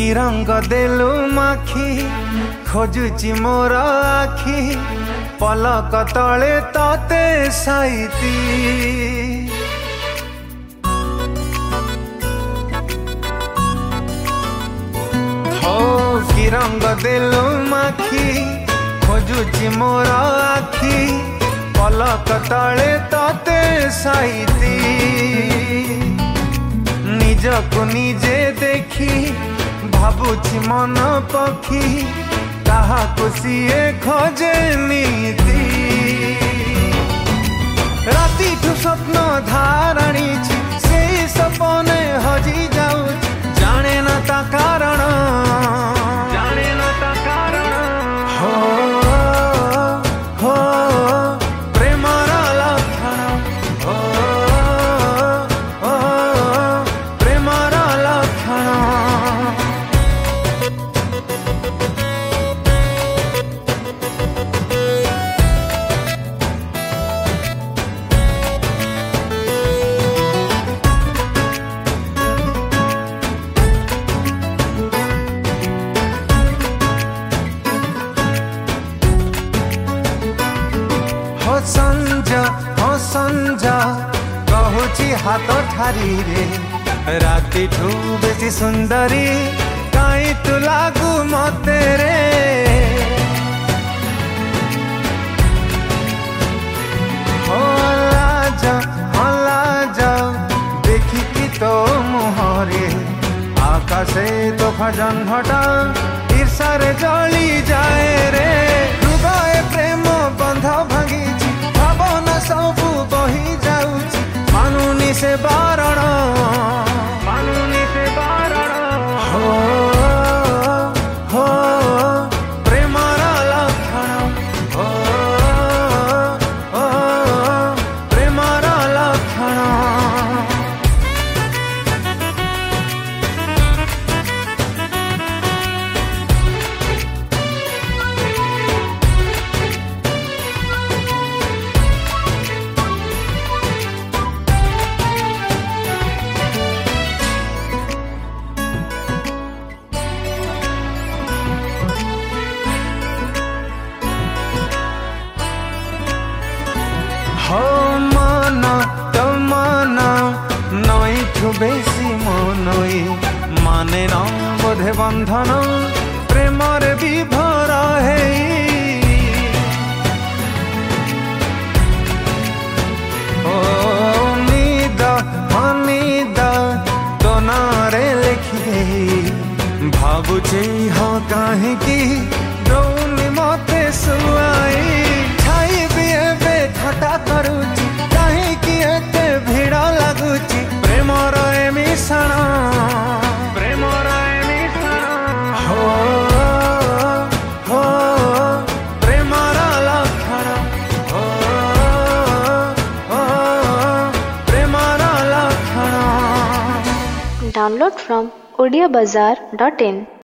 रंग देलु माखी खोजुची मोर आखी पलक तले तते साइती हो कि रंग देलु माखी खोजुची मोर आखी पलक तले तते साइती निजको निजे देखी भाबुची मन पखी कहा सीए खोजे नीति राति ठू स्वप्न धारणी से सपने हजी जाऊ जाने न ता कारण हो हो प्रेमर लक्षण हो हो प्रेमर लक्षण संजा कहूची हाथ ठारी रे राति ठू बेसी सुंदरी काई तू लागू मते रे हो लाजा देखी कि तो मुहरे आकाशे तो भजन हटा ईर्षा रे जली जाए रे हृदय प्रेम बंध भांगी सबू बही जाऊची मानुनी से बारण हो हो प्रेमर लक्षण हो हो प्रेमर लक्षण हो मन तो मन नई ठू बेसी मनई माने न बोधे बंधन प्रेमर विभोर है ओ निद तो नारे लिखी भाबुची हाँ कहीं दौनी मते सुआई छाई भी ठटा करुची कहीं एते भीड़ लगुची प्रेमर मिश्रण हो हो प्रेमर लक्षण हो हो प्रेमर लक्षण Download from odiabazaar.in